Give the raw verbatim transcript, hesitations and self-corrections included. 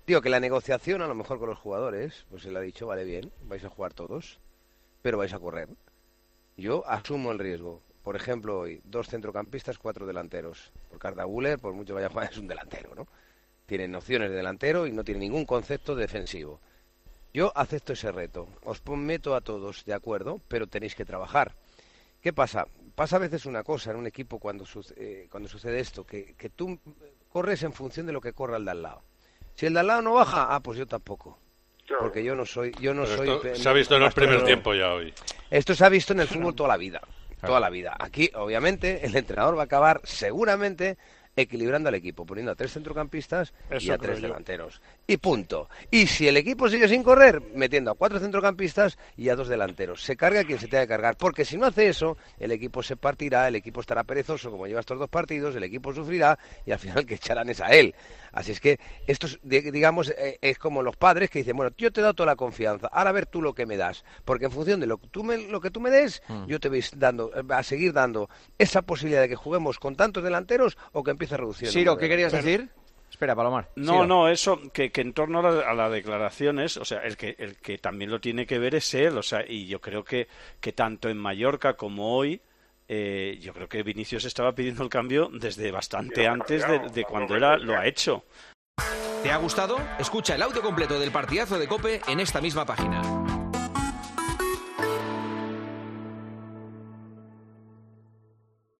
Digo que la negociación a lo mejor con los jugadores, pues él ha dicho, vale bien, vais a jugar todos, pero vais a correr. Yo asumo el riesgo. Por ejemplo, hoy, dos centrocampistas, cuatro delanteros. Por Arda Güler, por mucho que vaya a jugar, es un delantero, ¿no? Tiene nociones de delantero y no tiene ningún concepto defensivo. Yo acepto ese reto. Os meto a todos de acuerdo, pero tenéis que trabajar. ¿Qué pasa? Pasa a veces una cosa en un equipo cuando, suce eh, cuando sucede esto, que, que tú corres en función de lo que corra el de al lado. Si el de al lado no baja, ah, pues yo tampoco. Porque yo no soy... Yo no soy esto se ha visto en el primer tiempo ya hoy. Esto se ha visto en el fútbol toda la vida. Toda la vida. Aquí, obviamente, el entrenador va a acabar seguramente equilibrando al equipo, poniendo a tres centrocampistas Eso y a tres yo. delanteros. Y punto. Y si el equipo sigue sin correr, metiendo a cuatro centrocampistas y a dos delanteros. Se carga quien se tenga que cargar, porque si no hace eso, el equipo se partirá, el equipo estará perezoso, como lleva estos dos partidos, el equipo sufrirá y al final que echarán es a él. Así es que esto, es, digamos, eh, es como los padres que dicen, bueno, yo te he dado toda la confianza, ahora a ver tú lo que me das, porque en función de lo que tú me, lo que tú me des, mm. yo te voy dando, a seguir dando esa posibilidad de que juguemos con tantos delanteros o que empiece a reducir. Ciro, ¿qué querías Pero... decir? Espera, Palomar. No, Ciro. no, eso, que, que en torno a las a la declaraciones, o sea, el que, el que también lo tiene que ver es él, o sea, y yo creo que, que tanto en Mallorca como hoy, Eh, yo creo que Vinicius estaba pidiendo el cambio desde bastante antes de, de cuando era lo ha hecho. ¿Te ha gustado? Escucha el audio completo del partidazo de COPE en esta misma página.